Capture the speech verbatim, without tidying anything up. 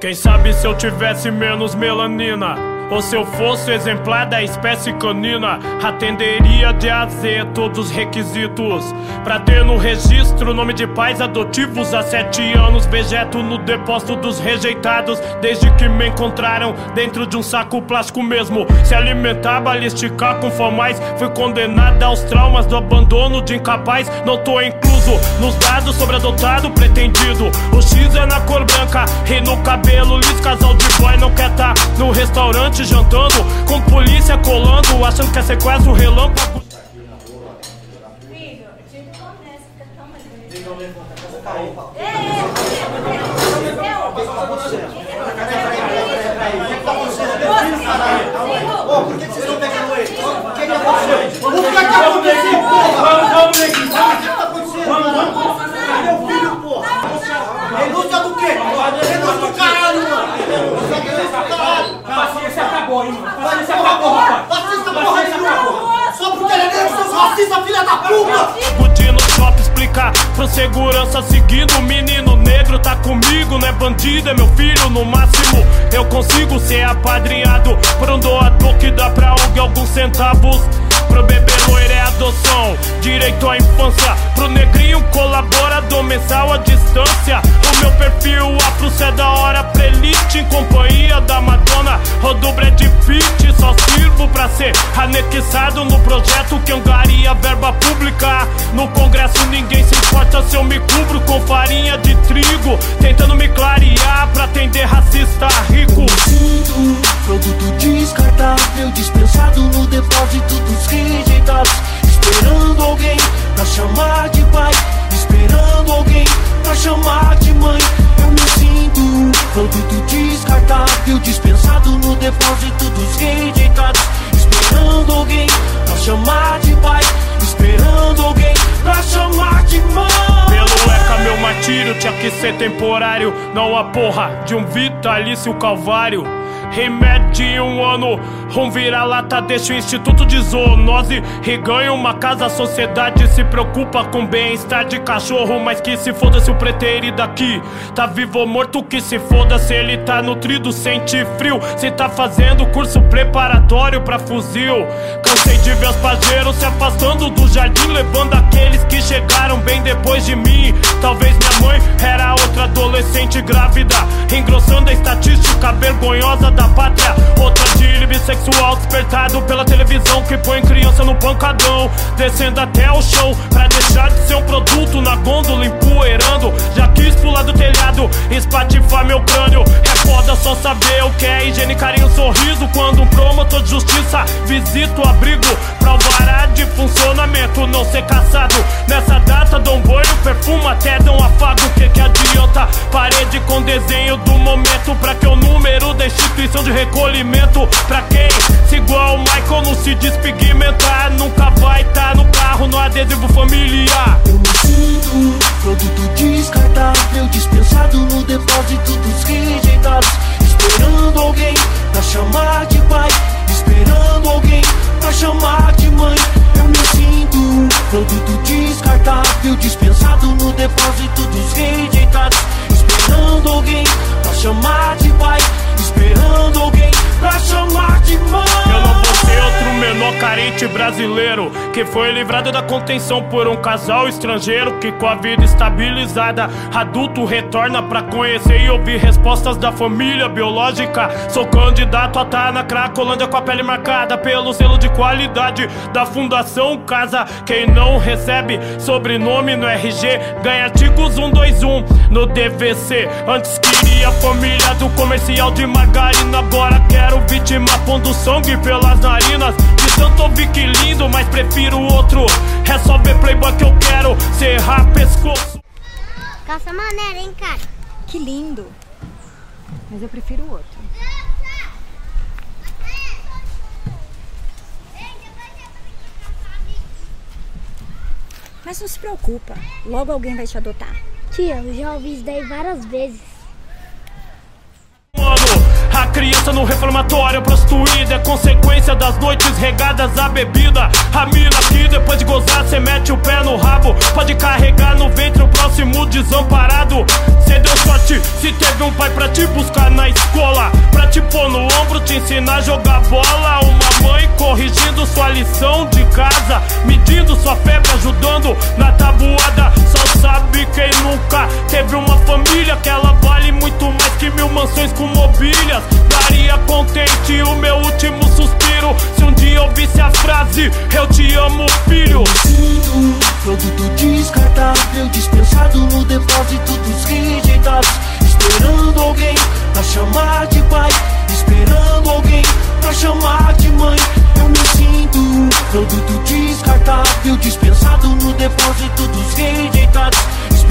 Quem sabe se eu tivesse menos melanina, ou se eu fosse o exemplar da espécie canina, atenderia de A a Z todos os requisitos pra ter no registro nome de pais adotivos. Há sete anos vegeto no depósito dos rejeitados, desde que me encontraram dentro de um saco plástico mesmo. Se alimentar, balisticar com formais, fui condenada aos traumas do abandono de incapaz. Não tô incluso nos dados sobre adotado pretendido. O X é na cor branca e no cabelo liso. Casal de boy não quer tá no restaurante jantando, com polícia colando, achando que é sequestro relâmpago. Filho, eu tive promessa, fica tão mais por que vocês estão pegando ele? O que que aconteceu? O que que aconteceu, porra? Vamos, vamos, neguinho. O que tá acontecendo? Vamos, vamos. Meu filho, porra. Renúncia do quê? Renúncia do caralho, mano. Paciência acabou, hein, mano. Paciência acabou, rapaz. Paciência porra nenhuma. Só porque ele é negro, seus racistas, filha da puta. Pude no shopping explicar pro segurança seguindo. O menino negro tá comigo, não é bandido, é meu filho. No máximo eu consigo ser apadrinhado por um doador que dá pra O N G alguns centavos. Pro bebê loiro é adoção, direito à infância. Pro negrinho colaborador mensal à distância. O meu perfil afro cê é da hora pra elite, em companhia da Madonna ou do Brad Pitt. Só sirvo pra ser anexado no projeto que angaria verba pública. No congresso ninguém se importa se eu me cubro com farinha de trigo, tentando me clarear pra atender racista rico. Me sinto produto descartável, dispensado no depósito dos rejeitados, esperando alguém pra chamar de pai, esperando alguém pra chamar de mãe. Eu me sinto produto descartável, dispensado no depósito dos rejeitados, esperando alguém pra chamar de pai, esperando alguém pra chamar de mãe. Pelo ECA meu martírio tinha que ser temporário, não a porra de um vitalício calvário. Remédio de um ano, um vira-lata deixa o instituto de zoonose e ganha uma casa. A sociedade se preocupa com bem-estar de cachorro, mas que se foda se o preteiro daqui tá vivo ou morto, que se foda se ele tá nutrido, sente frio, se tá fazendo curso preparatório pra fuzil. Cansei de ver os pajeiros se afastando do jardim, levando aqueles que chegaram bem depois de mim. Talvez minha mãe era outra adolescente grávida, engrossando a estatística vergonhosa da pátria. Outra de bissexual despertado pela televisão, que põe criança no pancadão, descendo até o chão pra deixar de ser um produto na gôndola empoeirando. Já quis pular do telhado, espatifar meu crânio. É foda só saber o que é higiene, carinho, sorriso, quando um promotor de justiça visita o abrigo pra alvará de funcionamento não ser caçado. Nessa data dou um banho, perfumo, até dou um afago. O que que adianta? Parede com desenho do momento, pra que o número da instituição de recolhimento. Pra quem, se igual o Michael não se despigmentar, nunca vai tá no carro no adesivo familiar. Eu me sinto produto descartável, dispensado no depósito dos rejeitados, esperando alguém pra chamar de pai, esperando alguém pra chamar de mãe. Eu me sinto produto descartável, dispensado no depósito dos rejeitados, esperando alguém pra chamar de pai, esperando alguém pra chamar de mãe. Eu não vou ser outro menor carente brasileiro que foi livrado da contenção por um casal estrangeiro, que com a vida estabilizada adulto retorna pra conhecer e ouvir respostas da família biológica. Sou candidato a tá na Cracolândia com a pele marcada pelo selo de qualidade da Fundação Casa. Quem não recebe sobrenome no R G ganha artigos cento e vinte e um no D V C. Antes queria família do comercial de margarina, agora quero vítima pondo sangue pelas narinas. De tanto ouvir que lindo, mas prefiro outro. É só ver playboy que eu quero serrar pescoço. Calça maneira, hein, cara? Que lindo. Mas eu prefiro o outro. Mas não se preocupa, logo alguém vai te adotar. Tia, eu já ouvi isso daí várias vezes. Mano, a criança Passa no reformatório, prostituída é consequência das noites regadas à bebida. A mina que depois de gozar cê mete o pé no rabo, pode carregar no ventre o próximo desamparado. Cê deu sorte se teve um pai pra te buscar na escola, pra te pôr no ombro, te ensinar a jogar bola. Uma mãe corrigindo sua lição de casa, medindo sua febre, ajudando na tabuada. Só sabe quem nunca teve uma família, que ela vale muito mais que mil mansões com mobílias. Daria contente o meu último suspiro se um dia ouvisse a frase: eu te amo, filho. Eu me sinto produto descartável, dispensado no depósito dos rejeitados, esperando alguém pra chamar de pai, esperando alguém pra chamar de mãe. Eu me sinto produto descartável, dispensado no depósito dos rejeitados,